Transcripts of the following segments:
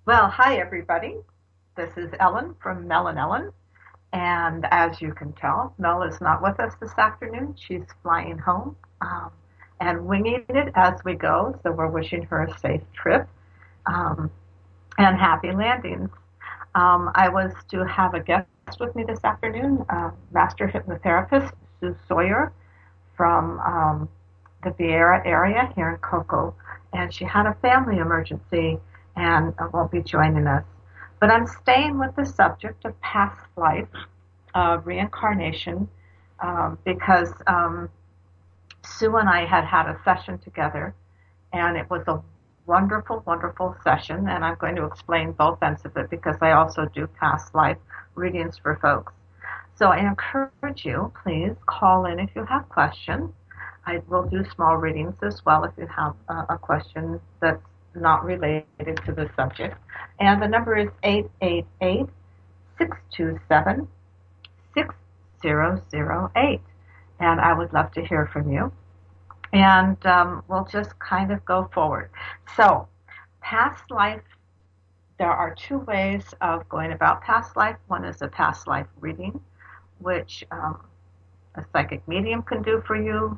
Well, hi everybody. This is Ellen from Mel and Ellen. And as you can tell, Mel is not with us this afternoon. She's flying home and winging it as we go. So we're wishing her a safe trip um, and happy landings. I was to have a guest with me this afternoon, master hypnotherapist Sue Sawyer from the Vieira area here in Cocoa. And she had a family emergency and won't be joining us. But I'm staying with the subject of past life, reincarnation, because Sue and I had a session together, and it was a wonderful, wonderful session. And I'm going to explain both ends of it because I also do past life readings for folks. So I encourage you, please call in if you have questions. I will do small readings as well if you have a question that's not related to the subject. And the number is 888-627-6008. And I would love to hear from you. And we'll just kind of go forward. So, past life, there are two ways of going about past life. One is a past life reading, which a psychic medium can do for you,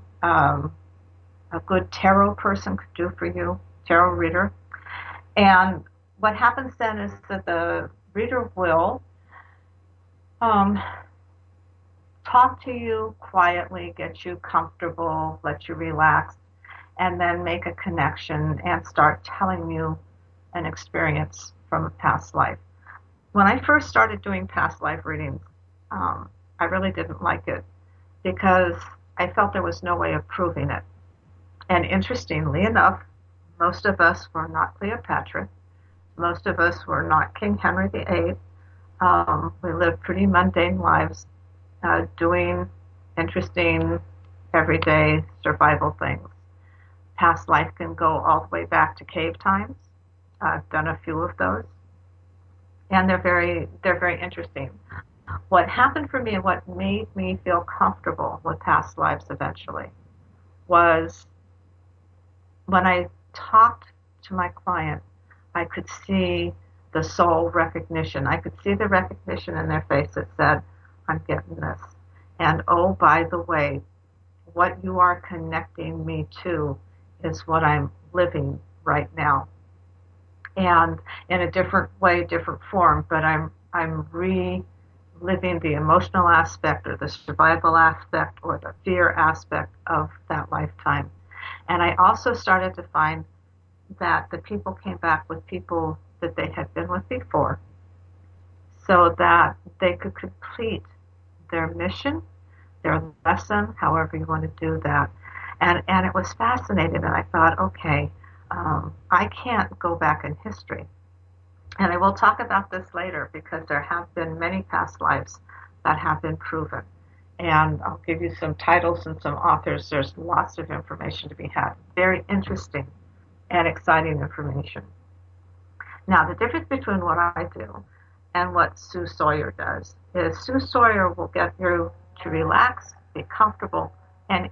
a good tarot person could do for you, tarot reader. And what happens then is that the reader will um, talk to you quietly, get you comfortable, let you relax, and then make a connection and start telling you an experience from a past life. When I first started doing past life readings, I really didn't like it because I felt there was no way of proving it. And interestingly enough, most of us were not Cleopatra. Most of us were not King Henry VIII. We lived pretty mundane lives, doing interesting, everyday survival things. Past life can go all the way back to cave times. I've done a few of those, and they're very interesting. What happened for me and what made me feel comfortable with past lives eventually was when I talked to my client, I could see the soul recognition. I could see the recognition in their face that said, I'm getting this. And oh, by the way, what you are connecting me to is what I'm living right now. And in a different way, different form, but I'm reliving the emotional aspect or the survival aspect or the fear aspect of that lifetime. And I also started to find that the people came back with people that they had been with before so that they could complete their mission, their lesson, however you want to do that. And it was fascinating. And I thought, okay, I can't go back in history. And I will talk about this later because there have been many past lives that have been proven. And I'll give you some titles and some authors. There's lots of information to be had. Very interesting and exciting information. Now, the difference between what I do and what Sue Sawyer does is Sue Sawyer will get you to relax, be comfortable, and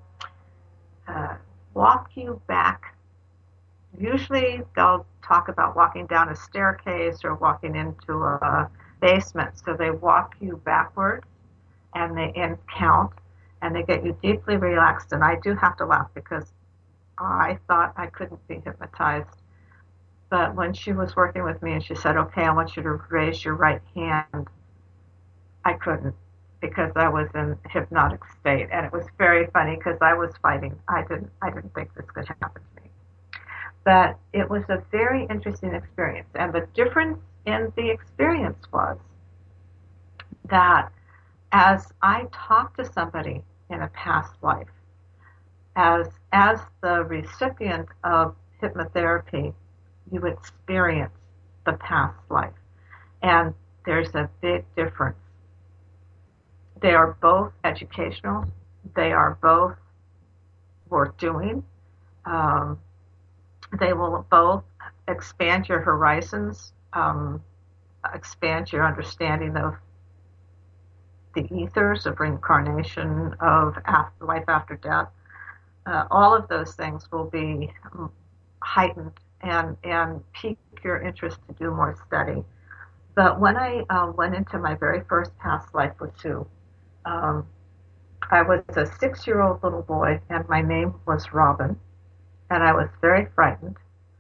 walk you back. Usually, they'll talk about walking down a staircase or walking into a basement. So they walk you backwards and they count and they get you deeply relaxed. And I do have to laugh because I thought I couldn't be hypnotized. But when she was working with me and she said, okay, I want you to raise your right hand, I couldn't because I was in hypnotic state. And it was very funny because I was fighting. I didn't think this could happen to me. But it was a very interesting experience. And the difference in the experience was that as I talked to somebody in a past life, as the recipient of hypnotherapy, you experience the past life. And there's a big difference. They are both educational. They are both worth doing. Um, they will both expand your horizons, expand your understanding of the ethers of reincarnation, of life after death. All of those things will be heightened and pique your interest to do more study. But when I went into my very first past life with Sue, um, I was a 6-year-old little boy, and my name was Robin, and I was very frightened.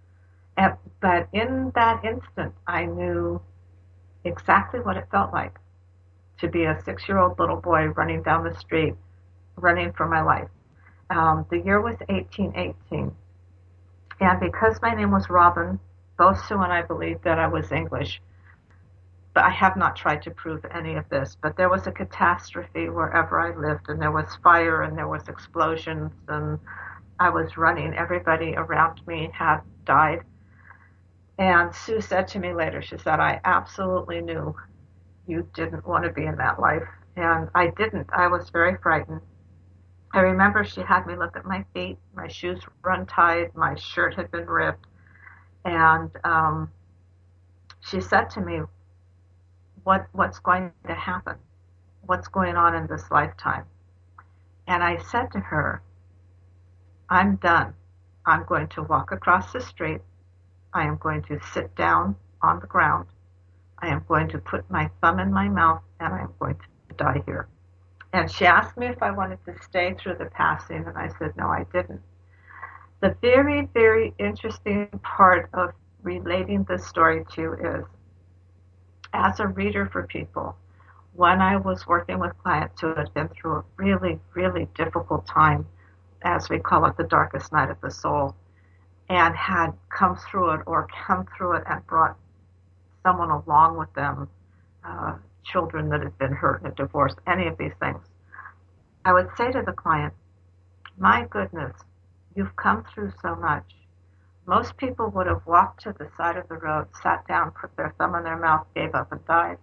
But in that instant, I knew exactly what it felt like to be a 6-year-old little boy running down the street, running for my life. The year was 1818, and because my name was Robin, both Sue and I believed that I was English. But I have not tried to prove any of this. But there was a catastrophe wherever I lived, and there was fire, and there was explosions, and I was running. Everybody around me had died. And Sue said to me later, she said, I absolutely knew you didn't want to be in that life. And I didn't. I was very frightened. I remember she had me look at my feet. My shoes were untied. My shirt had been ripped. And she said to me, what's going to happen? What's going on in this lifetime? And I said to her, I'm done. I'm going to walk across the street. I am going to sit down on the ground. I am going to put my thumb in my mouth, and I am going to die here. And she asked me if I wanted to stay through the passing, and I said, no, I didn't. The very, very interesting part of relating this story to you is, as a reader for people, when I was working with clients who had been through a really, really difficult time, as we call it, the darkest night of the soul, and had come through it or come through it and brought someone along with them, children that had been hurt in a divorce, any of these things, I would say to the client, my goodness, you've come through so much. Most people would have walked to the side of the road, sat down, put their thumb in their mouth, gave up, and died.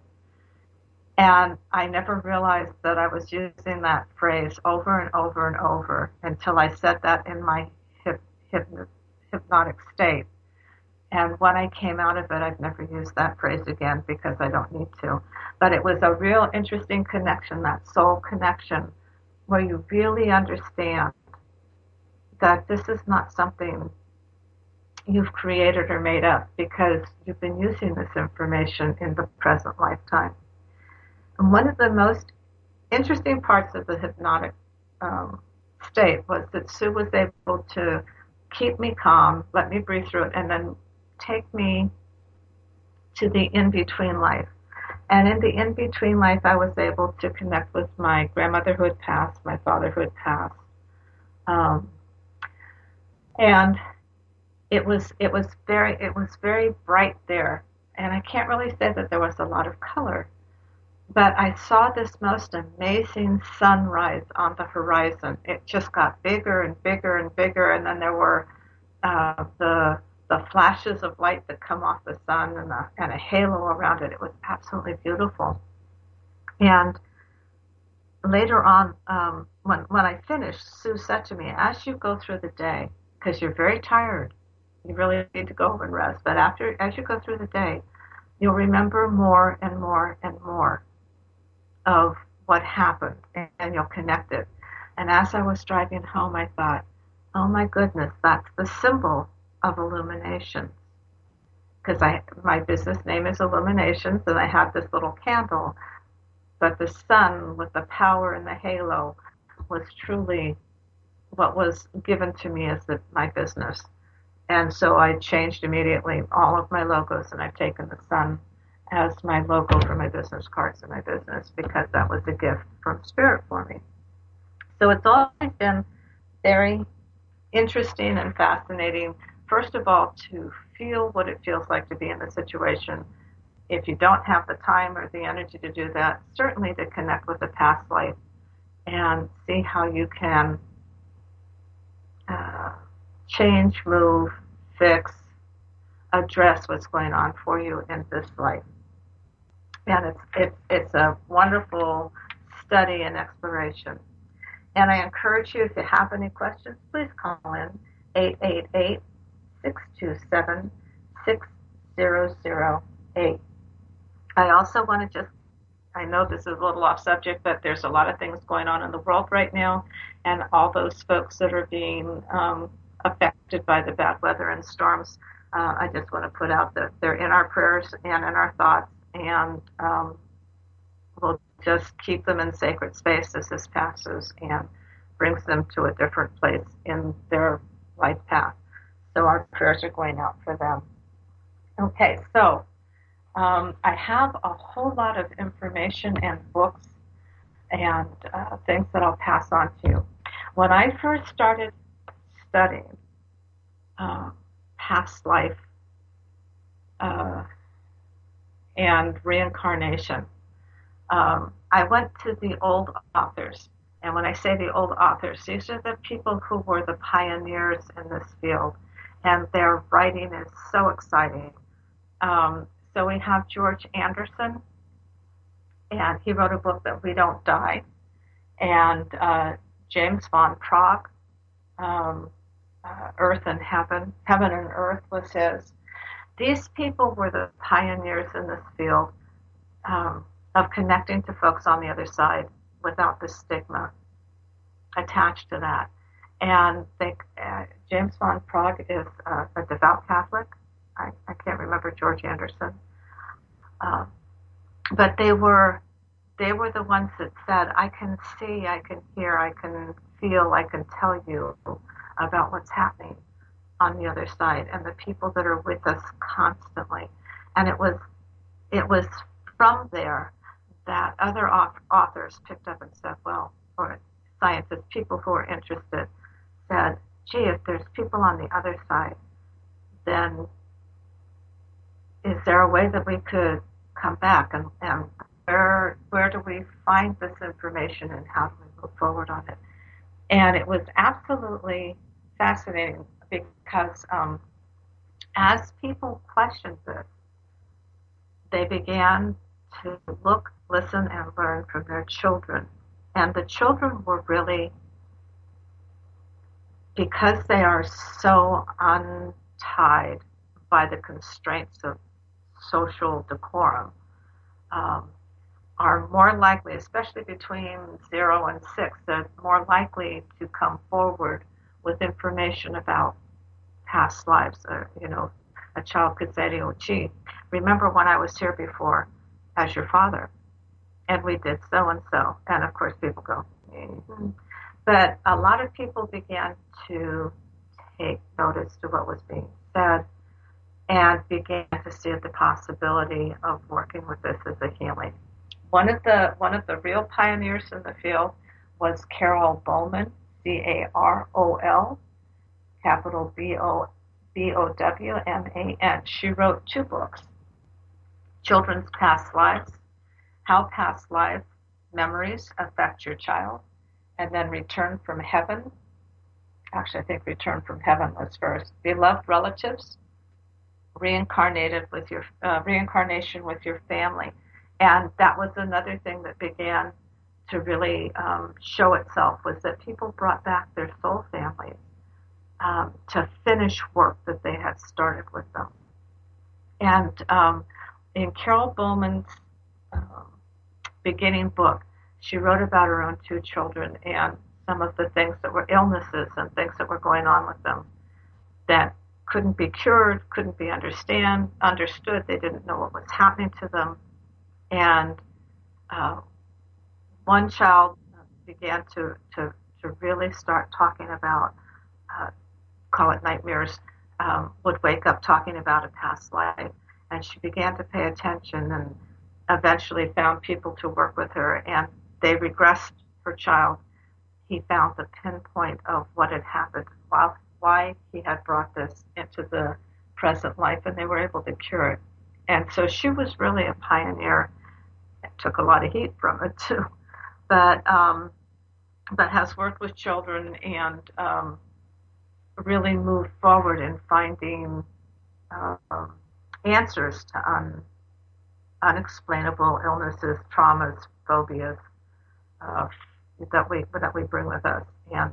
And I never realized that I was using that phrase over and over and over until I said that in my hypnotic state. And when I came out of it, I've never used that phrase again because I don't need to. But it was a real interesting connection, that soul connection, where you really understand that this is not something you've created or made up because you've been using this information in the present lifetime. And one of the most interesting parts of the hypnotic state was that Sue was able to keep me calm, let me breathe through it, and then take me to the in-between life. And in the in-between life, I was able to connect with my grandmother who had passed, my father who had passed. And it was very bright there. And I can't really say that there was a lot of color. But I saw this most amazing sunrise on the horizon. It just got bigger and bigger and bigger, and then there were the flashes of light that come off the sun and a halo around it. It was absolutely beautiful. And later on, when I finished, Sue said to me, as you go through the day, because you're very tired, you really need to go home and rest, but as you go through the day, you'll remember more and more and more of what happened, and you'll connect it. And as I was driving home, I thought, oh my goodness, that's the symbol of illumination. Because my business name is Illuminations, and I had this little candle, but the sun with the power and the halo was truly what was given to me as my business. And so I changed immediately all of my logos, and I've taken the sun as my logo for my business cards and my business because that was a gift from Spirit for me. So it's always been very interesting and fascinating, first of all, to feel what it feels like to be in the situation. If you don't have the time or the energy to do that, certainly to connect with the past life and see how you can change, move, fix, address what's going on for you in this life. And it's a wonderful study and exploration. And I encourage you, if you have any questions, please call in 888-627-6008. I also want to I know this is a little off subject, but there's a lot of things going on in the world right now, and all those folks that are being affected by the bad weather and storms, I just want to put out that they're in our prayers and in our thoughts, and we'll just keep them in sacred space as this passes and brings them to a different place in their life path. So our prayers are going out for them. Okay, so I have a whole lot of information and books and things that I'll pass on to you. When I first started studying past life and reincarnation, I went to the old authors. And when I say the old authors, these are the people who were the pioneers in this field. And their writing is so exciting. So we have George Anderson, and he wrote a book that We Don't Die. And James von Praagh, Earth and Heaven, Heaven and Earth was his. These people were the pioneers in this field of connecting to folks on the other side without the stigma attached to that. And James von Praagh is a devout Catholic. I can't remember George Anderson. But they were the ones that said, I can see, I can hear, I can feel, I can tell you about what's happening on the other side and the people that are with us constantly. And it was from there that other authors picked up and said, well, or scientists, people who are interested, said, gee, if there's people on the other side, then is there a way that we could come back and where do we find this information and how do we move forward on it? And it was absolutely fascinating because as people questioned this, they began to look, listen, and learn from their children. And the children were really, because they are so untied by the constraints of social decorum, are more likely, especially between 0 and 6, they're more likely to come forward with information about past lives. Or, a child could say to you, gee, remember when I was here before as your father, and we did so and so. And of course people go, mm-hmm. But a lot of people began to take notice to what was being said and began to see the possibility of working with this as a healing. One of the real pioneers in the field was Carol Bowman, Carol, capital Bowman. She wrote 2 books, Children's Past Lives, How Past Life Memories Affect Your Child, and then Return from Heaven. Actually, I think Return from Heaven was first. Beloved Relatives, Reincarnation with Your Family. And that was another thing that began to really show itself, was that people brought back their soul families to finish work that they had started with them. And in Carol Bowman's beginning book, she wrote about her own 2 children and some of the things that were illnesses and things that were going on with them that couldn't be cured, couldn't be understood. They didn't know what was happening to them. And one child began to really start talking about, call it nightmares, would wake up talking about a past life. And she began to pay attention and eventually found people to work with her. And they regressed her child. He found the pinpoint of what had happened, why he had brought this into the present life, and they were able to cure it. And so she was really a pioneer. It took a lot of heat from it too, but has worked with children and really moved forward in finding answers to unexplainable illnesses, traumas, phobias that we bring with us,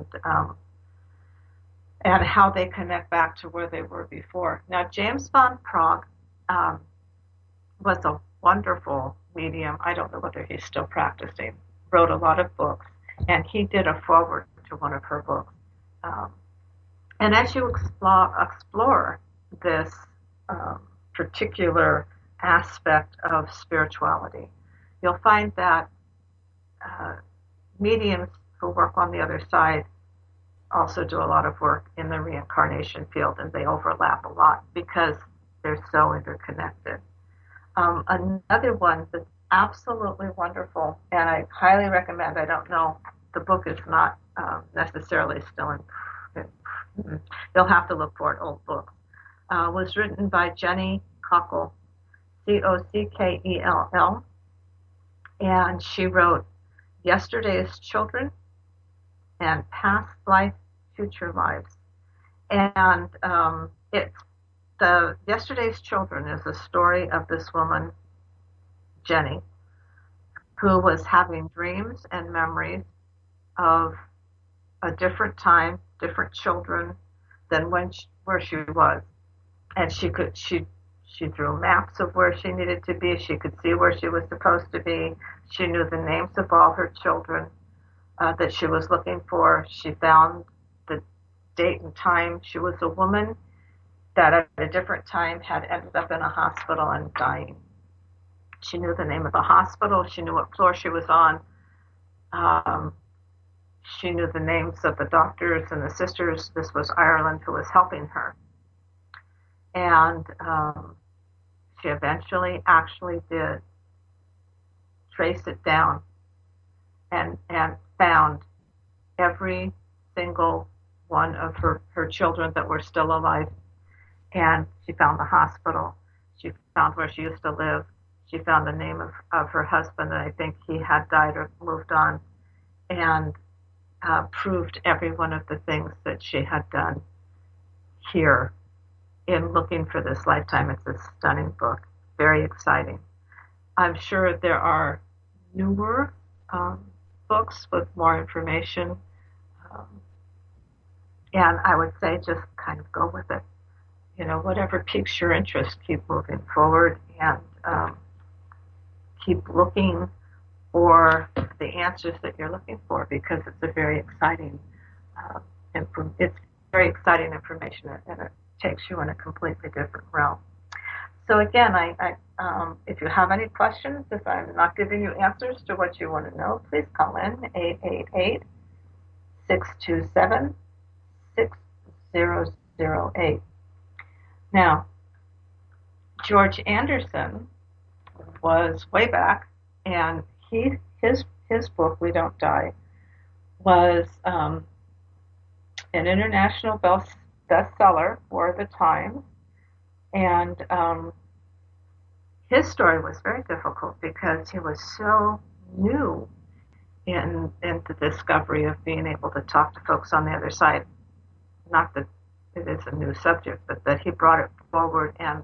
and how they connect back to where they were before. Now, James von Praagh was a wonderful medium. I don't know whether he's still practicing. Wrote a lot of books, and he did a foreword to one of her books. And as you explore this particular aspect of spirituality. You'll find that uh, mediums who work on the other side also do a lot of work in the reincarnation field, and they overlap a lot because they're so interconnected. Another one that's absolutely wonderful, and I highly recommend. I don't know, the book is not necessarily still in. You'll have to look for it. Old books. Was written by Jenny Cockell, Cockell, and she wrote Yesterday's Children and Past Life, Future Lives. And it's the Yesterday's Children is a story of this woman, Jenny, who was having dreams and memories of a different time, different children than where she was, and she drew maps of where she needed to be. She could see where she was supposed to be. She knew the names of all her children that she was looking for. She found the date and time. She was a woman that at a different time had ended up in a hospital and dying. She knew the name of the hospital. She knew what floor she was on. She knew the names of the doctors and the sisters. This was Ireland who was helping her. And she eventually actually did trace it down and found every single one of her children that were still alive. And she found the hospital. She found where she used to live. She found the name of her husband, and I think he had died or moved on, and proved every one of the things that she had done here in looking for this lifetime. It's a stunning book, very exciting. I'm sure there are newer books with more information, um, and I would say just kind of go with it. You know, whatever piques your interest, keep moving forward and keep looking for the answers that you're looking for, because it's a very exciting, it's very exciting information, and it takes you in a completely different realm. So again, if you have any questions, if I'm not giving you answers to what you want to know, please call in 888-627-6008. Now, George Anderson was way back, and his book We Don't Die was an international bestseller for the time, and his story was very difficult because he was so new in the discovery of being able to talk to folks on the other side. Not that it is a new subject, but that he brought it forward and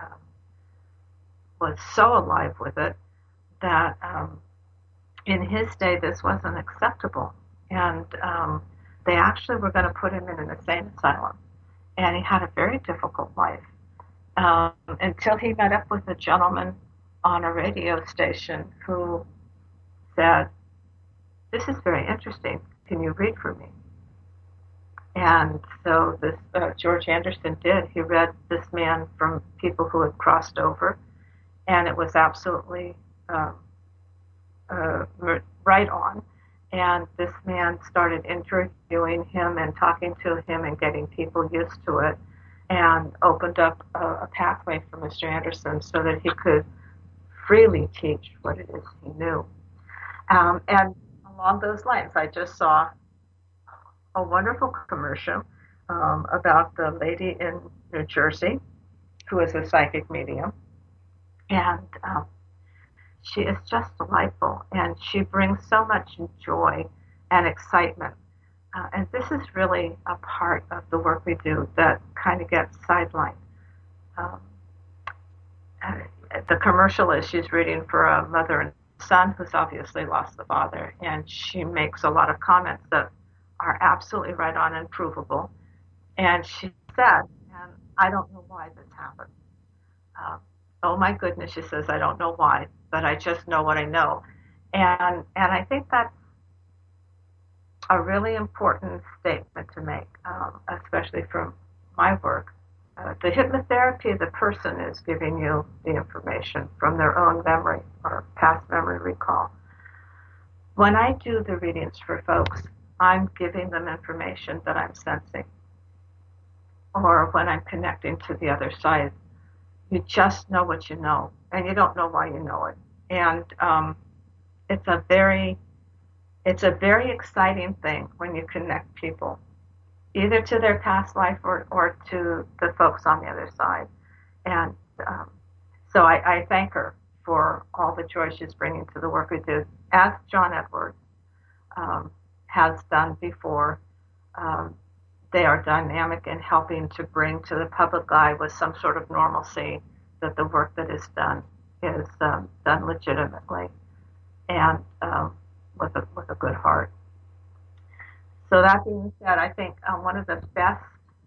was so alive with it that in his day this wasn't acceptable, and they actually were going to put him in an insane asylum, and he had a very difficult life until he met up with a gentleman on a radio station who said, "This is very interesting. Can you read for me?" And so this George Anderson did. He read this man from people who had crossed over, and it was absolutely right on. And this man started interviewing him and talking to him and getting people used to it, and opened up a pathway for Mr. Anderson so that he could freely teach what it is he knew. And along those lines, I just saw a wonderful commercial about the lady in New Jersey who is a psychic medium, and she is just delightful, and she brings so much joy and excitement. And this is really a part of the work we do that kind of gets sidelined. Um, the commercial is she's reading for a mother and son who's obviously lost the father, and she makes a lot of comments that are absolutely right on and provable. And she said, and I don't know why this happened. Oh my goodness, she says, I don't know why, but I just know what I know. And I think that's a really important statement to make, especially from my work, the hypnotherapy, the person is giving you the information from their own memory or past memory recall. When I do the readings for folks, I'm giving them information that I'm sensing. Or when I'm connecting to the other side, you just know what you know, and you don't know why you know it. And it's a very exciting thing when you connect people, either to their past life or to the folks on the other side. And so I thank her for all the joy she's bringing to the work we do, as John Edwards has done before. They are dynamic in helping to bring to the public eye with some sort of normalcy that the work that is done is done legitimately and with a good heart. So that being said, I think one of the best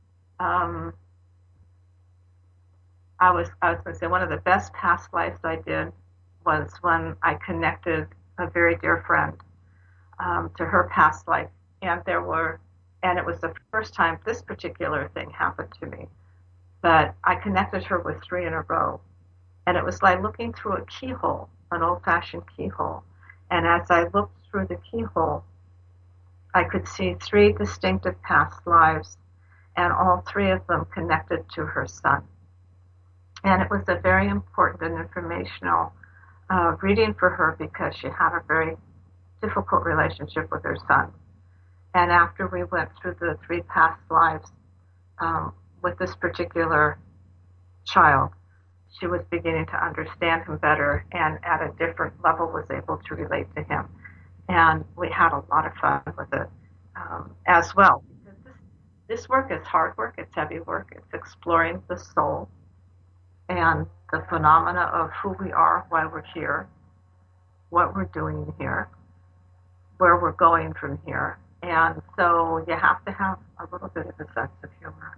I was going to say one of the best past lives I did was when I connected a very dear friend to her past life, and it was the first time this particular thing happened to me. But I connected her with three in a row, and it was like looking through a keyhole, an old-fashioned keyhole. And as I looked through the keyhole, I could see three distinctive past lives, and all three of them connected to her son. And it was a very important and informational reading for her because she had a very difficult relationship with her son. And after we went through the three past lives with this particular child, she was beginning to understand him better and at a different level was able to relate to him. And we had a lot of fun with it as well. Because this work is hard work, it's heavy work, it's exploring the soul and the phenomena of who we are, why we're here, what we're doing here, where we're going from here. And so you have to have a little bit of a sense of humor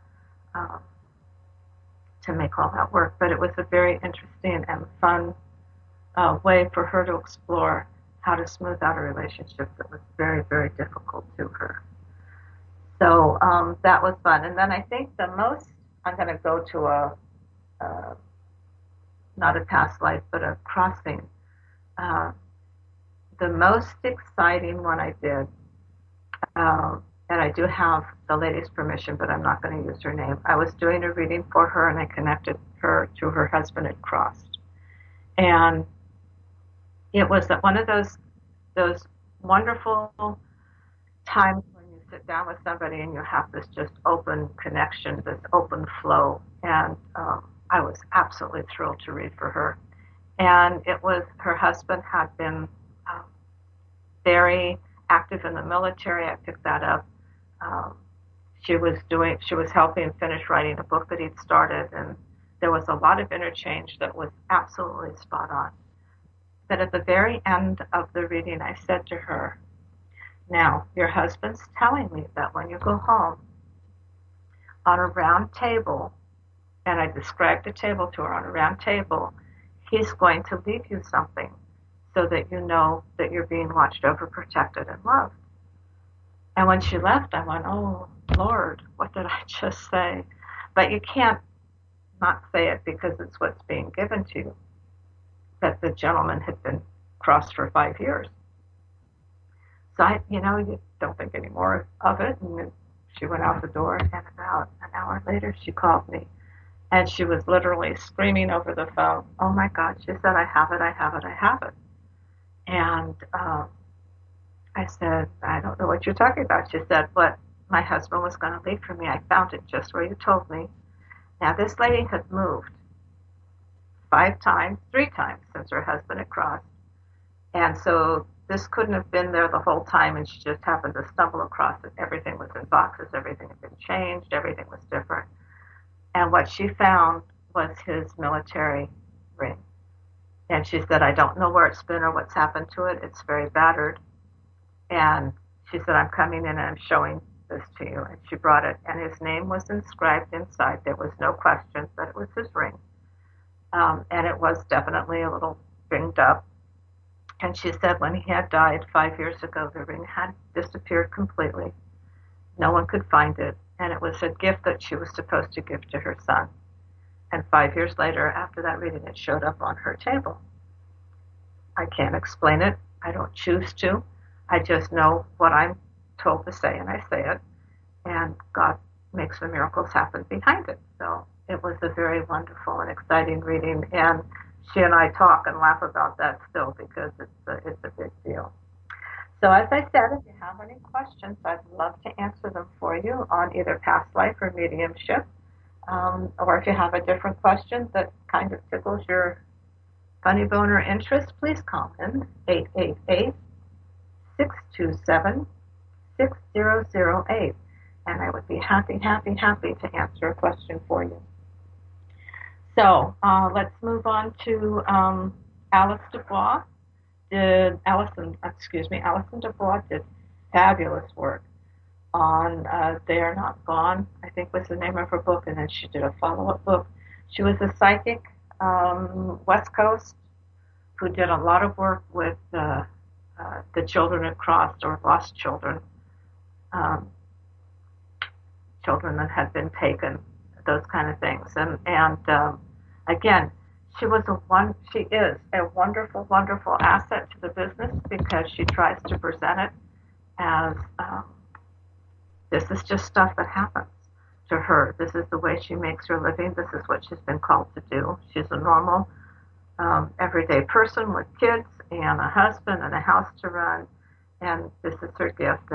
to make all that work. But it was a very interesting and fun way for her to explore how to smooth out a relationship that was very, very difficult to her. So that was fun. And then I think the most, I'm going to go to not a past life, but a crossing. The most exciting one I did, and I do have the lady's permission, but I'm not going to use her name. I was doing a reading for her, and I connected her to her husband had crossed. And it was one of those wonderful times when you sit down with somebody and you have this just open connection, this open flow. And I was absolutely thrilled to read for her. And it was, her husband had been very active in the military. I picked that up. She was helping finish writing a book that he'd started, and there was a lot of interchange that was absolutely spot on. But at the very end of the reading, I said to her, now, your husband's telling me that when you go home, on a round table, and I described the table to her, on a round table, he's going to leave you something so that you know that you're being watched over, protected, and loved. And when she left, I went, oh, Lord, what did I just say? But you can't not say it because it's what's being given to you. That the gentleman had been crossed for 5 years. So you don't think any more of it. And she went out the door, and about an hour later, she called me. And she was literally screaming over the phone, oh my God, she said, I have it, I have it, I have it. And I said, I don't know what you're talking about. She said, what my husband was going to leave for me, I found it just where you told me. Now, this lady had moved 3 times since her husband had crossed. And so this couldn't have been there the whole time, and she just happened to stumble across it. Everything was in boxes, everything had been changed, everything was different. And what she found was his military ring. And she said, I don't know where it's been or what's happened to it. It's very battered. And she said, I'm coming in and I'm showing this to you. And she brought it, and his name was inscribed inside. There was no question that it was his ring. And it was definitely a little ringed up. And she said when he had died 5 years ago, the ring had disappeared completely. No one could find it. And it was a gift that she was supposed to give to her son. And 5 years later, after that reading, it showed up on her table. I can't explain it. I don't choose to. I just know what I'm told to say, and I say it. And God makes the miracles happen behind it. So it was a very wonderful and exciting reading. And she and I talk and laugh about that still because it's a big deal. So as I said, if you have any questions, I'd love to answer them for you on either past life or mediumship. Or if you have a different question that kind of tickles your funny bone or interest, please call in 888-627-6008. And I would be happy to answer a question for you. So let's move on to Alice Dubois. Alison Dubois did fabulous work on They Are Not Gone, I think was the name of her book, and then she did a follow-up book. She was a psychic, West Coast, who did a lot of work with the children at Crossed or lost children, children that had been taken, those kind of things. And again, she is a wonderful, wonderful asset to the business because she tries to present it as this is just stuff that happens to her. This is the way she makes her living. This is what she's been called to do. She's a normal, everyday person with kids and a husband and a house to run, and this is her gift.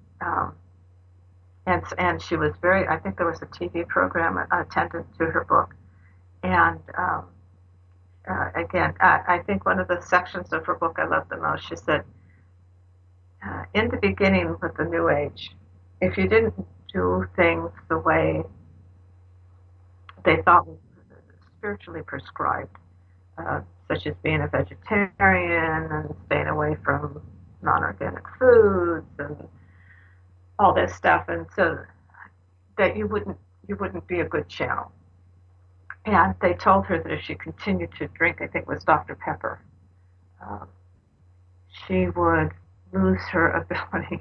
And she was very. I think there was a TV program attendant to her book, and again, I think one of the sections of her book I loved the most. She said, in the beginning with the New Age, if you didn't do things the way they thought was spiritually prescribed, such as being a vegetarian and staying away from non-organic foods and all this stuff, and so that you wouldn't be a good channel. And they told her that if she continued to drink, I think it was Dr. Pepper, she would lose her ability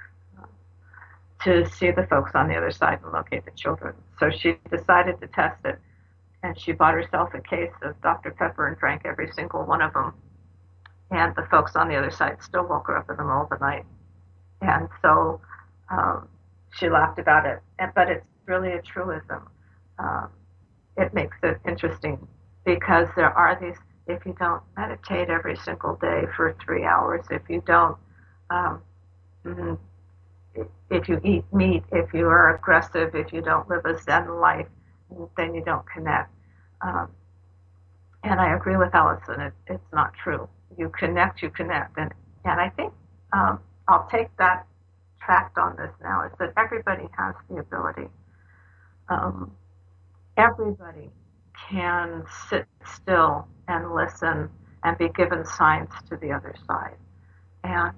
to see the folks on the other side and locate the children. So she decided to test it, and she bought herself a case of Dr. Pepper and drank every single one of them. And the folks on the other side still woke her up in the middle of the night. And so she laughed about it, but it's really a truism. It makes it interesting because there are these, if you don't meditate every single day for 3 hours, if you don't, if you eat meat, if you are aggressive, if you don't live a Zen life, then you don't connect. And I agree with Allison, it's not true. You connect. And I think I'll take that tract on this now, is that everybody has the ability. Everybody can sit still and listen and be given signs to the other side. And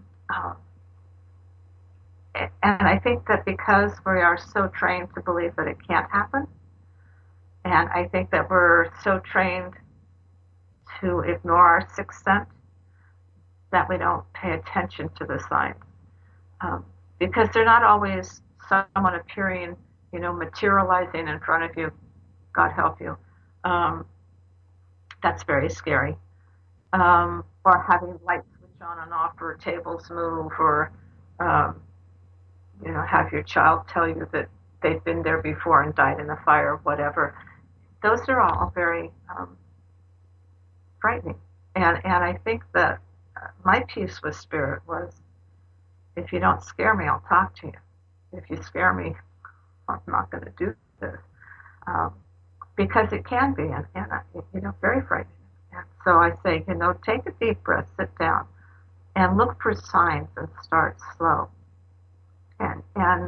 I think that because we are so trained to believe that it can't happen, and I think that we're so trained to ignore our sixth sense, that we don't pay attention to the signs. Because they're not always someone appearing, materializing in front of you. God help you. That's very scary. Or having lights switch on and off, or tables move, or have your child tell you that they've been there before and died in a fire, or whatever. Those are all very frightening. And I think that my peace with spirit was, if you don't scare me, I'll talk to you. If you scare me, I'm not going to do this. Because it can be, and very frightening. And so I say, take a deep breath, sit down, and look for signs and start slow. And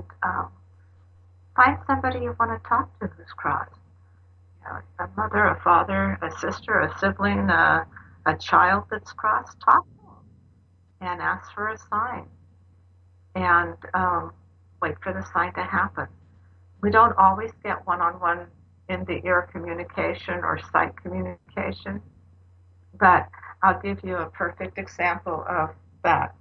find somebody you want to talk to who's crossed. A mother, a father, a sister, a sibling, a child that's crossed. Talk to them and ask for a sign. And wait for the sign to happen. We don't always get one-on-one in the ear communication or sight communication, but I'll give you a perfect example of that.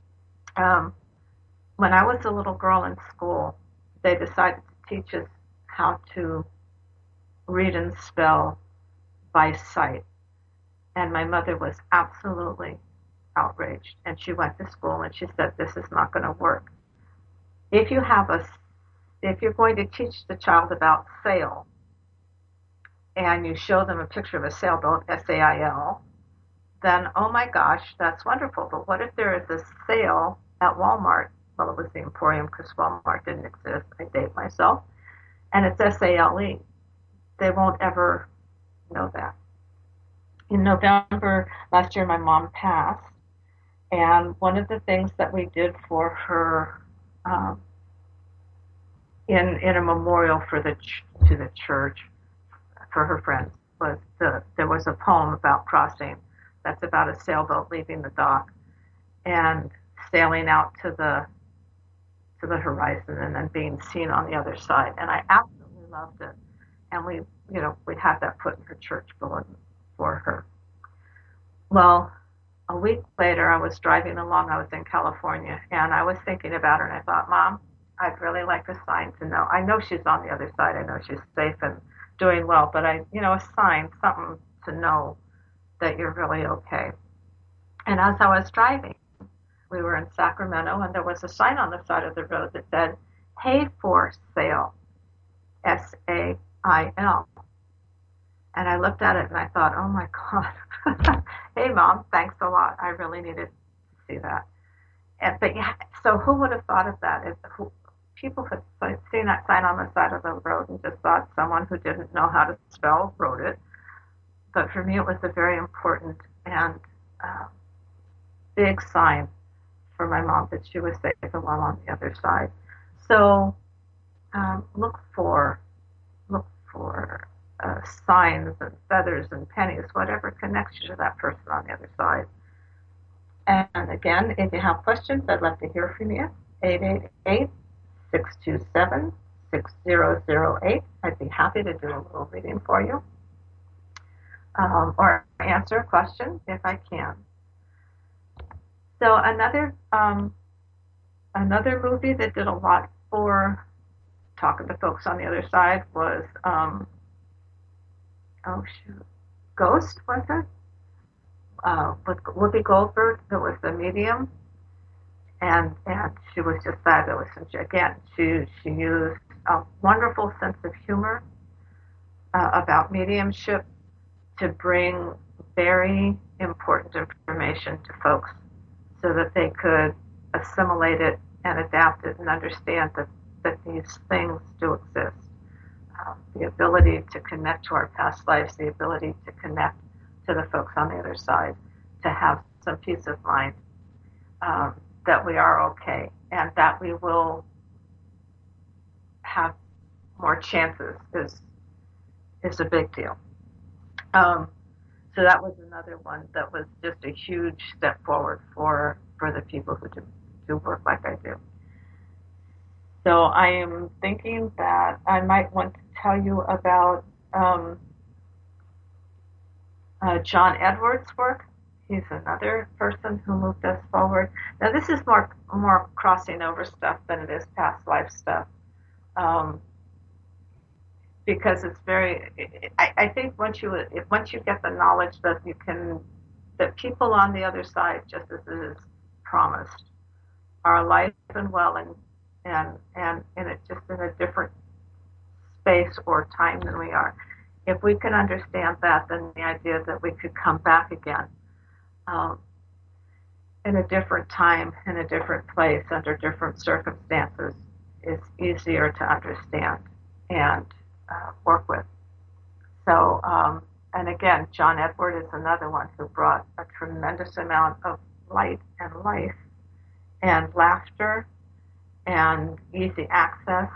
When I was a little girl in school, they decided to teach us how to read and spell by sight. And my mother was absolutely outraged. And she went to school and she said, this is not going to work. If you have a, if you're going to teach the child about sail and you show them a picture of a sailboat, S-A-I-L, then, oh my gosh, that's wonderful. But what if there is a sale at Walmart? Well, it was the Emporium because Walmart didn't exist. I date myself. And it's S-A-L-E. They won't ever know that. In November last year, my mom passed. And one of the things that we did for her in a memorial for to the church for her friends was there was a poem about crossing. That's about a sailboat leaving the dock and sailing out to the horizon and then being seen on the other side. And I absolutely loved it. And we had that put in her church bulletin for her. Well, a week later, I was driving along. I was in California, and I was thinking about her, and I thought, Mom, I'd really like a sign to know. I know she's on the other side. I know she's safe and doing well, but a sign, something to know that you're really okay. And as I was driving, we were in Sacramento, and there was a sign on the side of the road that said, "Hay for Sale," S-A-I-L. And I looked at it and I thought, oh my God, hey Mom, thanks a lot. I really needed to see that. But yeah, so who would have thought of that? People had seen that sign on the side of the road and just thought someone who didn't know how to spell wrote it. But for me, it was a very important and big sign for my mom that she was safe and well on the other side. So look for signs and feathers and pennies, whatever connects you to that person on the other side. And again, if you have questions, I'd love to hear from you. 888-627-6008. I'd be happy to do a little reading for you or answer a question if I can. So another movie that did a lot for talking to folks on the other side was Ghost, was it? With Whoopi Goldberg, that was the medium, and she was just fabulous. And she used a wonderful sense of humor about mediumship to bring very important information to folks so that they could assimilate it and adapt it and understand that these things do exist. The ability to connect to our past lives, the ability to connect to the folks on the other side, to have some peace of mind that we are okay and that we will have more chances is a big deal. So that was another one that was just a huge step forward for the people who do work like I do. So I am thinking that I might want to tell you about John Edwards' work. He's another person who moved us forward. Now this is more crossing over stuff than it is past life stuff, because it's very. I think once you get the knowledge that people on the other side, just as it is promised, are alive and well and in it just in a different space or time than we are. If we can understand that, then the idea that we could come back again in a different time, in a different place, under different circumstances is easier to understand and work with. So, and again, John Edward is another one who brought a tremendous amount of light and life and laughter and easy access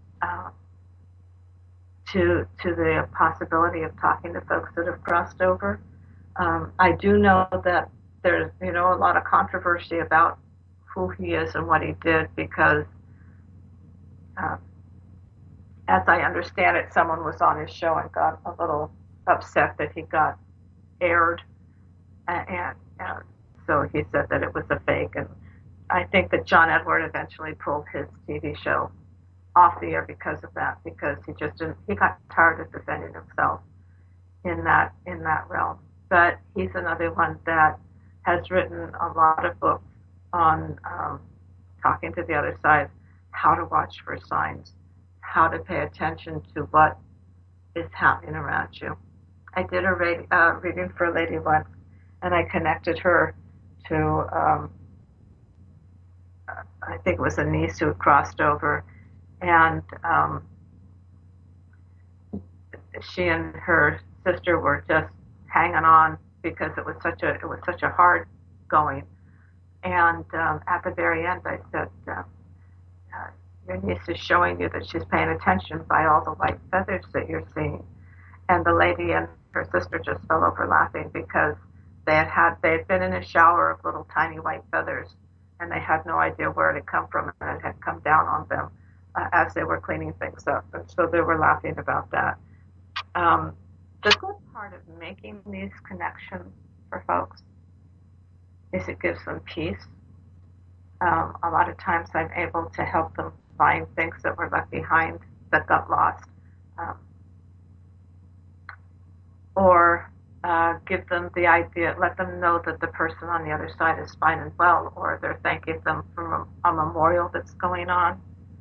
to the possibility of talking to folks that have crossed over. I do know that there's a lot of controversy about who he is and what he did because, as I understand it, someone was on his show and got a little upset that he got aired, and so he said that it was a fake. And I think that John Edward eventually pulled his TV show off the air because of that, because he just didn't, he got tired of defending himself in that realm. But he's another one that has written a lot of books on talking to the other side, how to watch for signs, how to pay attention to what is happening around you. I did a reading for a lady once, and I connected her to, I think it was a niece who had crossed over, and she and her sister were just hanging on because it was such a hard going. And at the very end, I said, your niece is showing you that she's paying attention by all the white feathers that you're seeing. And the lady and her sister just fell over laughing because they had been in a shower of little tiny white feathers, and they had no idea where it had come from, and it had come down on them as they were cleaning things up. And so they were laughing about that. The good part of making these connections for folks is it gives them peace. A lot of times I'm able to help them find things that were left behind that got lost, or give them the idea, let them know that the person on the other side is fine and well, or they're thanking them for a memorial that's going on.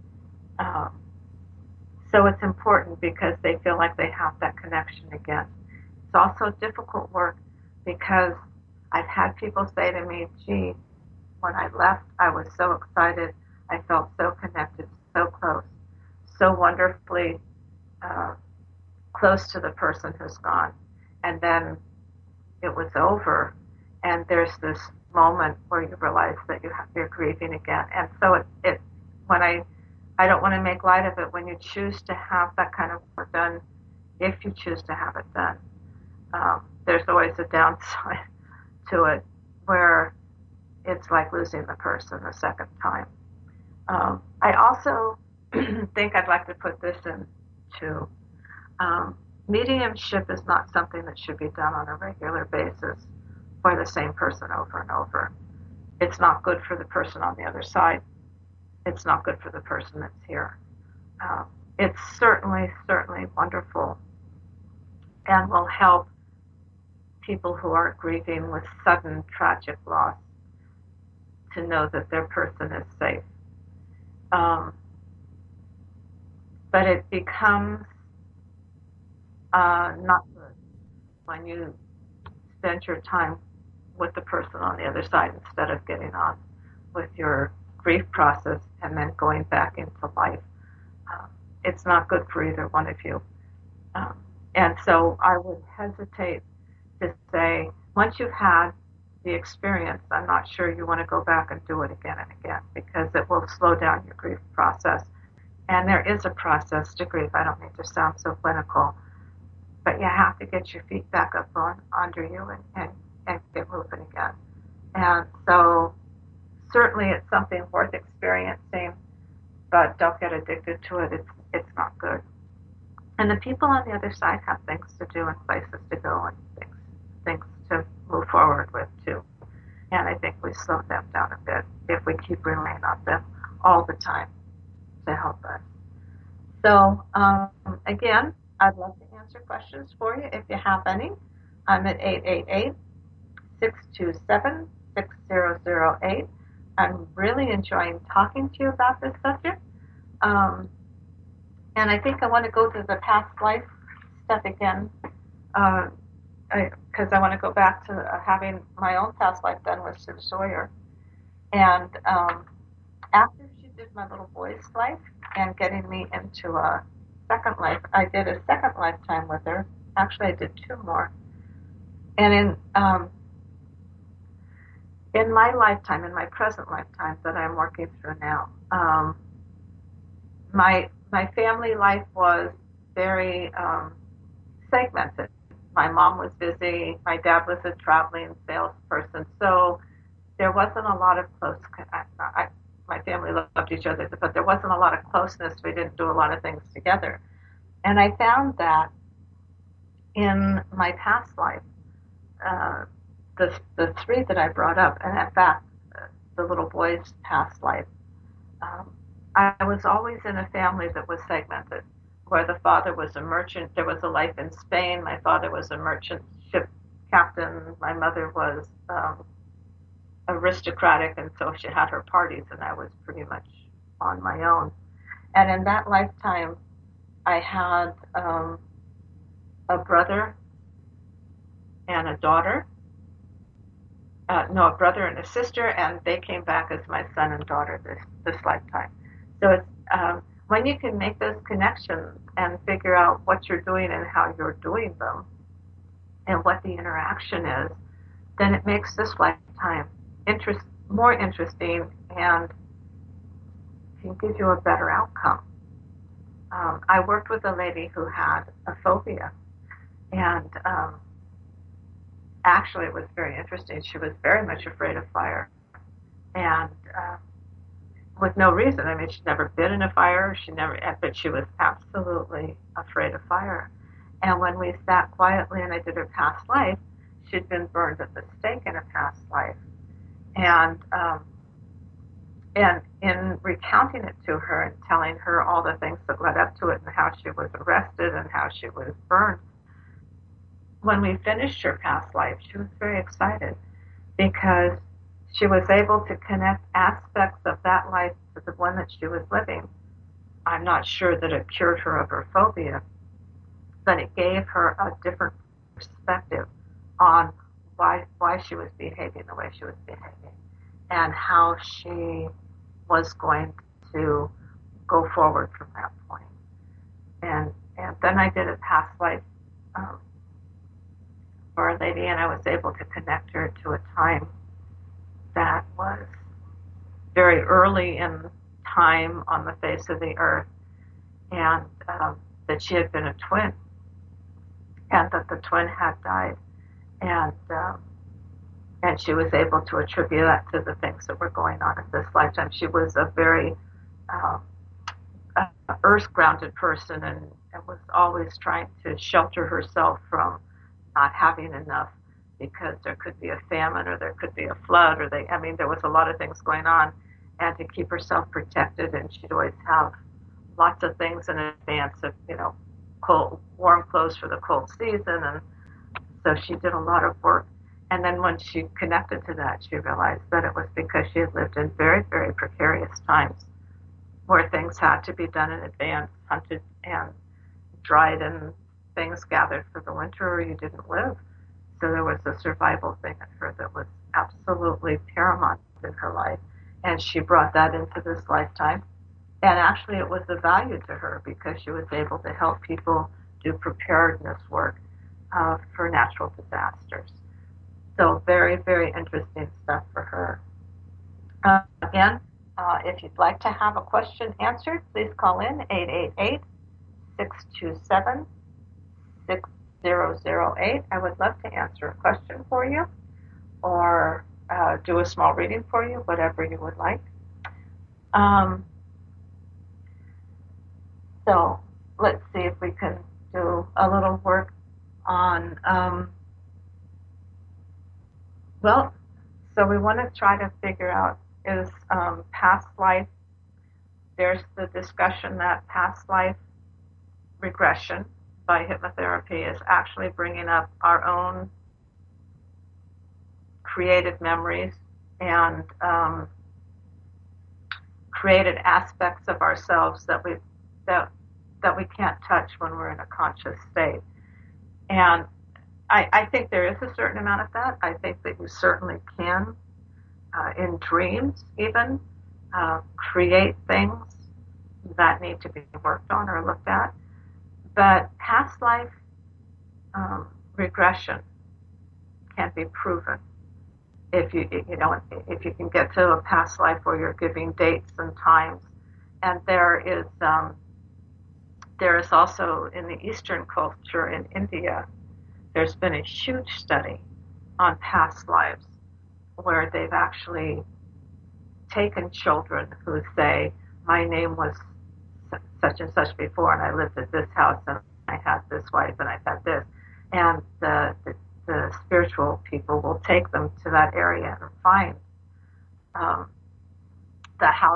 So it's important because they feel like they have that connection again. It's also difficult work because I've had people say to me, gee, when I left, I was so excited. I felt so connected, so close, so wonderfully close to the person who's gone. And then it was over, and there's this moment where you realize that you're grieving again. And so when I don't want to make light of it, when you choose to have that kind of work done, if you choose to have it done, there's always a downside to it where it's like losing the person a second time. I also think I'd like to put this into mediumship is not something that should be done on a regular basis for the same person over and over. It's not good for the person on the other side. It's not good for the person that's here. It's certainly wonderful and will help people who are grieving with sudden tragic loss to know that their person is safe. But it becomes not good when you spend your time with the person on the other side instead of getting on with your grief process and then going back into life. It's not good for either one of you. And so I would hesitate to say, once you've had the experience, I'm not sure you want to go back and do it again and again, because it will slow down your grief process. And there is a process to grief. I don't need to sound so clinical, but you have to get your feet back up under you and get moving again. And so certainly it's something worth experiencing, but don't get addicted to it. It's not good. And the people on the other side have things to do and places to go and things to move forward with too. And I think we slow them down a bit if we keep relying on them all the time to help us. So again, I'd love to answer questions for you if you have any. I'm at 888-627-6008. I'm really enjoying talking to you about this subject. And I think I want to go to the past life stuff again, because I want to go back to having my own past life done with Sue Sawyer. And after she did my little boy's life and getting me into a second life, I did a second lifetime with her. Actually, I did two more. And in my lifetime, in my present lifetime that I'm working through now, my family life was very segmented. My mom was busy. My dad was a traveling salesperson. So there wasn't a lot of close my family loved each other, but there wasn't a lot of closeness. We didn't do a lot of things together. And I found that in my past life, the three that I brought up, and in fact, the little boy's past life, I was always in a family that was segmented, where the father was a merchant. There was a life in Spain. My father was a merchant ship captain. My mother was aristocratic, and so she had her parties, and I was pretty much on my own. And in that lifetime, I had a brother and a daughter. No, a brother and a sister, and they came back as my son and daughter this lifetime. So it's when you can make those connections and figure out what you're doing and how you're doing them, and what the interaction is, then it makes this lifetime more interesting and can give you a better outcome. I worked with a lady who had a phobia, and actually it was very interesting. She was very much afraid of fire, and with no reason. I mean, she'd never been in a fire. But she was absolutely afraid of fire. And when we sat quietly and I did her past life, she'd been burned at the stake in a past life. And in recounting it to her and telling her all the things that led up to it and how she was arrested and how she was burned, when we finished her past life, she was very excited because she was able to connect aspects of that life to the one that she was living. I'm not sure that it cured her of her phobia, but it gave her a different perspective on why she was behaving the way she was behaving and how she was going to go forward from that point. And then I did a past life for a lady, and I was able to connect her to a time that was very early in time on the face of the earth, and that she had been a twin, and that the twin had died, and she was able to attribute that to the things that were going on in this lifetime. She was a very earth-grounded person, and was always trying to shelter herself from not having enough, because there could be a famine or there could be a flood, or there was a lot of things going on, and to keep herself protected. And she'd always have lots of things in advance of, cold, warm clothes for the cold season. And so she did a lot of work. And then when she connected to that, she realized that it was because she had lived in very, very precarious times where things had to be done in advance, hunted and dried, and things gathered for the winter, or you didn't live. So there was a survival thing in her that was absolutely paramount in her life. And she brought that into this lifetime. And actually it was a value to her because she was able to help people do preparedness work for natural disasters. So very, very interesting stuff for her. Again, if you'd like to have a question answered, please call in 888-627-6008. I would love to answer a question for you, or do a small reading for you, whatever you would like. So let's see if we can do a little work on, so we want to try to figure out, is past life, there's the discussion that past life regression by hypnotherapy is actually bringing up our own created memories and created aspects of ourselves that we can't touch when we're in a conscious state. And I think there is a certain amount of that. I think that you certainly can, in dreams even, create things that need to be worked on or looked at. But past life regression can be proven if you can get to a past life where you're giving dates and times. And there is also in the Eastern culture in India, there's been a huge study on past lives where they've actually taken children who say, my name was such and such before, and I lived at this house, and I had this wife, and I had this. And the spiritual people will take them to that area and find the house and the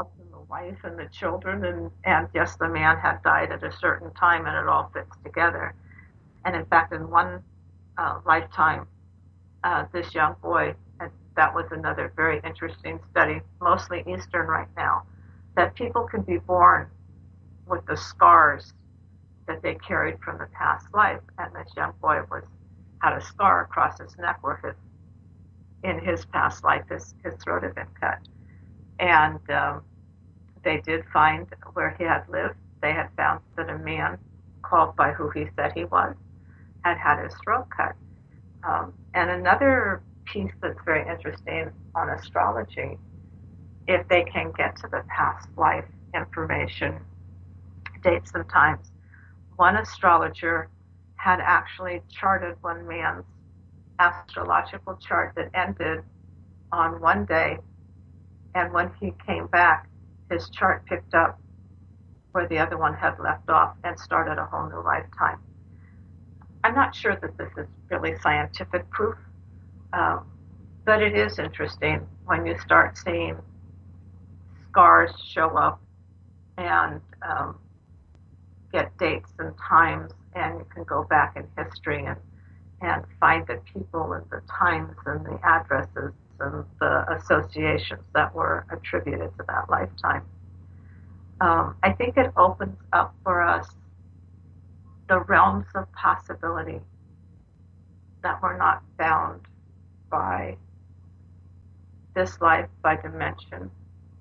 wife and the children, and yes, the man had died at a certain time, and it all fits together. And in fact, in one lifetime, this young boy, and that was another very interesting study, mostly Eastern right now, that people can be born with the scars that they carried from the past life. And this young boy had a scar across his neck where in his past life, his throat had been cut. And they did find where he had lived. They had found that a man called by who he said he was had his throat cut. And another piece that's very interesting on astrology, if they can get to the past life information, dates and times, one astrologer had actually charted one man's astrological chart that ended on one day, and when he came back, his chart picked up where the other one had left off and started a whole new lifetime. I'm not sure that this is really scientific proof, but it is interesting when you start seeing scars show up and get dates and times, and you can go back in history and find the people and the times and the addresses and the associations that were attributed to that lifetime. I think it opens up for us the realms of possibility that we're not bound by this life, by dimension,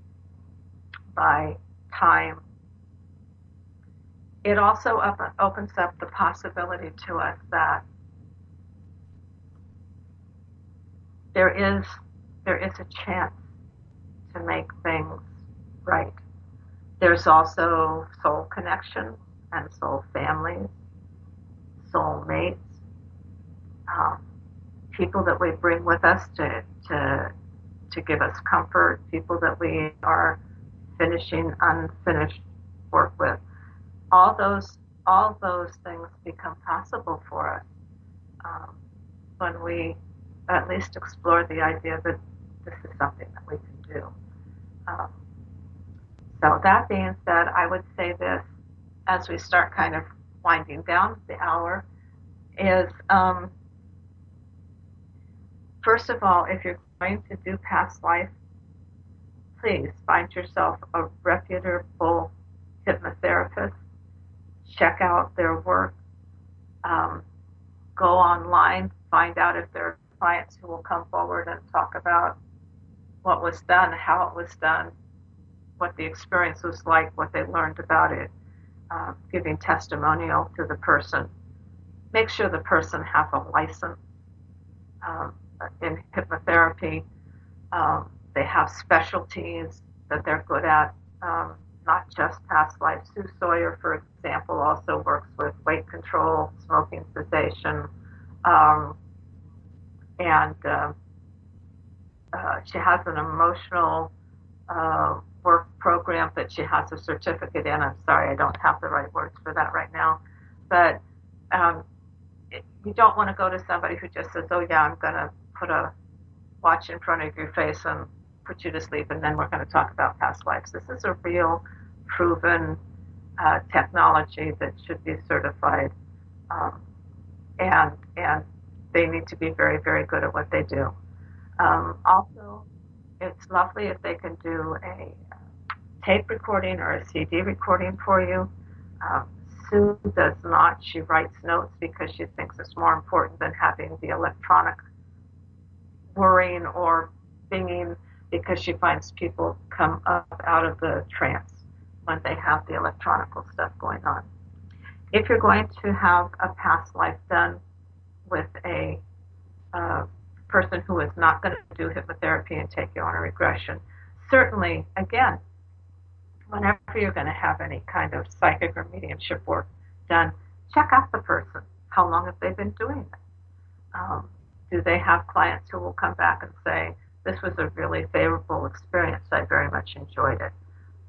by time. It also opens up the possibility to us that there is a chance to make things right. There's also soul connections and soul families, soul mates, people that we bring with us to give us comfort, people that we are finishing unfinished work with. All those things become possible for us when we at least explore the idea that this is something that we can do. So that being said, I would say this as we start kind of winding down the hour is, first of all, if you're going to do past life, please find yourself a reputable hypnotherapist. Check out their work. Go online, find out if there are clients who will come forward and talk about what was done, how it was done, what the experience was like, what they learned about it, giving testimonial to the person. Make sure the person has a license in hypnotherapy. They have specialties that they're good at, not just past life. Sue Sawyer, for example, also works with weight control, smoking cessation, and she has an emotional work program that she has a certificate in. I'm sorry, I don't have the right words for that right now. But you don't want to go to somebody who just says, oh yeah, I'm going to put a watch in front of your face and put you to sleep, and then we're going to talk about past lives. This is a real, proven technology that should be certified, and they need to be very, very good at what they do. Also, it's lovely if they can do a tape recording or a CD recording for you. Sue does not. She writes notes because she thinks it's more important than having the electronic whirring or binging, because she finds people come up out of the trance when they have the electronical stuff going on. If you're going to have a past life done with a person who is not going to do hypnotherapy and take you on a regression, certainly, again, whenever you're going to have any kind of psychic or mediumship work done, check out the person. How long have they been doing it? Do they have clients who will come back and say, this was a really favorable experience, I very much enjoyed it?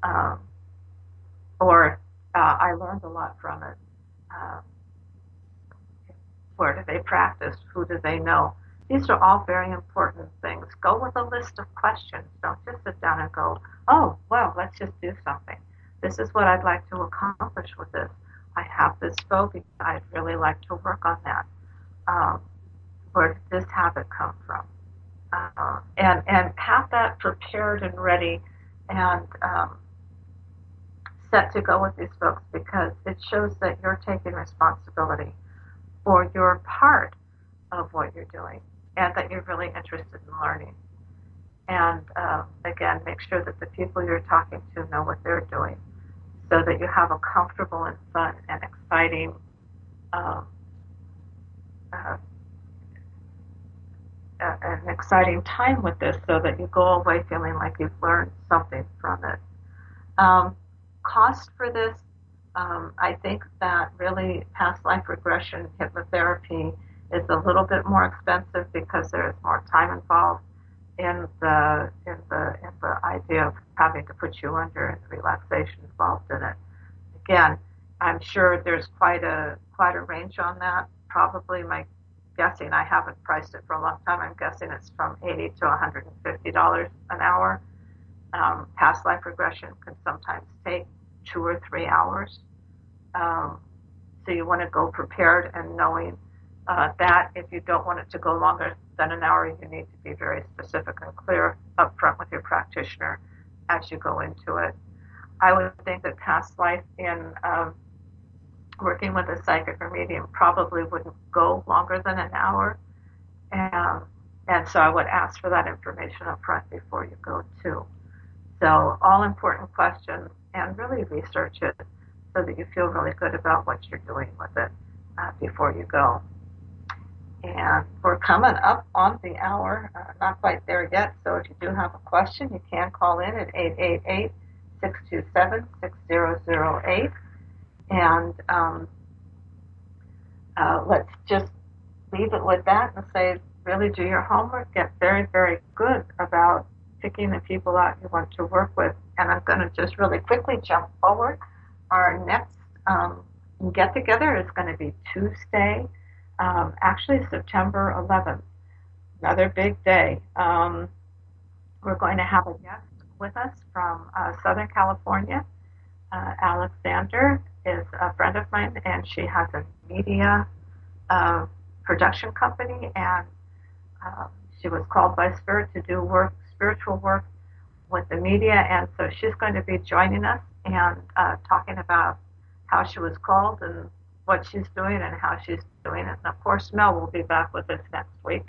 Or I learned a lot from it. Where do they practice? Who do they know? These are all very important things. Go with a list of questions. Don't just sit down and go, oh, well, let's just do something. This is what I'd like to accomplish with this. I have this phobia. I'd really like to work on that. Um, where did this habit come from? And have that prepared and ready and set to go with these folks, because it shows that you're taking responsibility for your part of what you're doing and that you're really interested in learning. And again, make sure that the people you're talking to know what they're doing so that you have a comfortable and fun and exciting um, uh, an exciting time with this, so that you go away feeling like you've learned something from it. Um, Cost for this, I think that really past life regression hypnotherapy is a little bit more expensive because there is more time involved in the idea of having to put you under and the relaxation involved in it. Again, I'm sure there's quite a range on that. Probably my guessing, I haven't priced it for a long time. I'm guessing it's from $80 to $150 an hour. Past life regression can sometimes take 2 or 3 hours. So you want to go prepared and knowing that if you don't want it to go longer than an hour, you need to be very specific and clear up front with your practitioner as you go into it. I would think that past life in working with a psychic or medium probably wouldn't go longer than an hour. And so I would ask for that information up front before you go too. So all important questions, and really research it so that you feel really good about what you're doing with it before you go. And we're coming up on the hour, not quite there yet, so if you do have a question, you can call in at 888-627-6008. And let's just leave it with that and say, really do your homework, get very, very good about picking the people out you want to work with. And I'm going to just really quickly jump forward. Our next get-together is going to be Tuesday, actually September 11th, another big day. We're going to have a guest with us from Southern California. Alexander is a friend of mine, and she has a media production company, and she was called by Spirit to do spiritual work with the media, and so she's going to be joining us and talking about how she was called and what she's doing and how she's doing it. And of course, Mel will be back with us next week.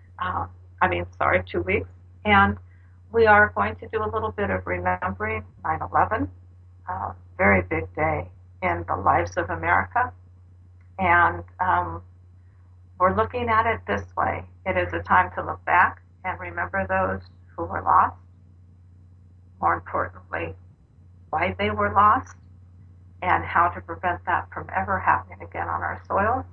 2 weeks. And we are going to do a little bit of remembering 9/11, very big day in the lives of America. And we're looking at it this way. It is a time to look back and remember those who were lost. More importantly, why they were lost and how to prevent that from ever happening again on our soil.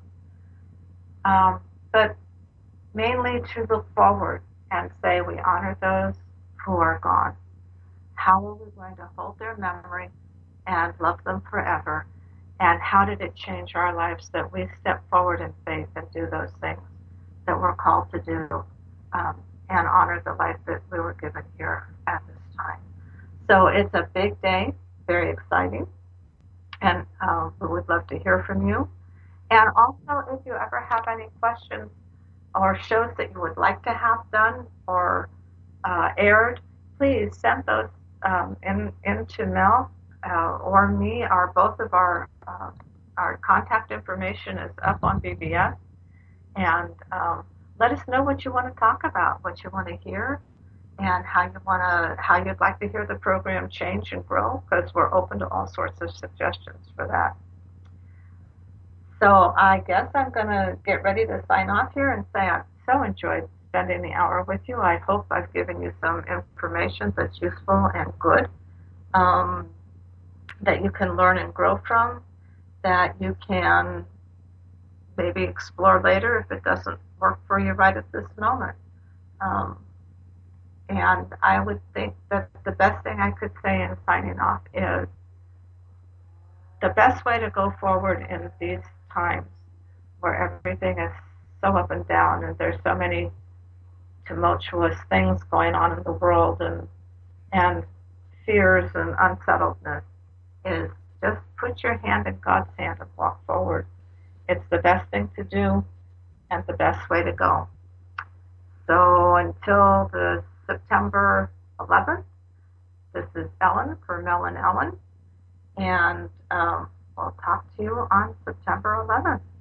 But mainly to look forward and say we honor those who are gone. How are we going to hold their memory and love them forever? And how did it change our lives that we step forward in faith and do those things that we're called to do, and honor the life that we were given here at this time? So it's a big day, very exciting, and we would love to hear from you. And also, if you ever have any questions or shows that you would like to have done or aired, please send those into Mel or me. Both of our contact information is up on BBS, and let us know what you want to talk about, what you want to hear, and how you'd like to hear the program change and grow, because we're open to all sorts of suggestions for that. So I guess I'm going to get ready to sign off here and say I've so enjoyed spending the hour with you. I hope I've given you some information that's useful and good, that you can learn and grow from, that you can maybe explore later if it doesn't work for you right at this moment. And I would think that the best thing I could say in signing off is the best way to go forward in these times where everything is so up and down, and there's so many tumultuous things going on in the world, and fears and unsettledness, is just put your hand in God's hand and walk forward. It's the best thing to do and the best way to go. So until the September 11th, this is Ellen for Mel and Ellen, and we'll talk to you on September 11th.